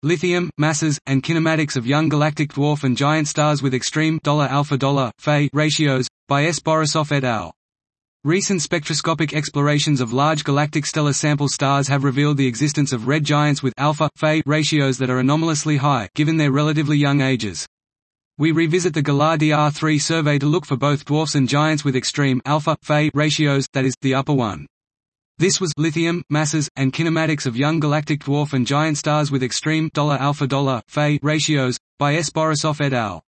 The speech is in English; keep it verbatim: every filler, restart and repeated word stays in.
Lithium, masses, and kinematics of young galactic dwarf and giant stars with extreme $alpha Fe ratios, by S. Borisov et al. Recent spectroscopic explorations of large galactic stellar sample stars have revealed the existence of red giants with alpha Fe ratios that are anomalously high, given their relatively young ages. We revisit the Galar D R three survey to look for both dwarfs and giants with extreme alpha Fe ratios, that is, the upper one. This was Lithium, Masses, and Kinematics of Young Galactic Dwarf and Giant Stars with Extreme $alpha Fe ratios, by S. Borisov et al.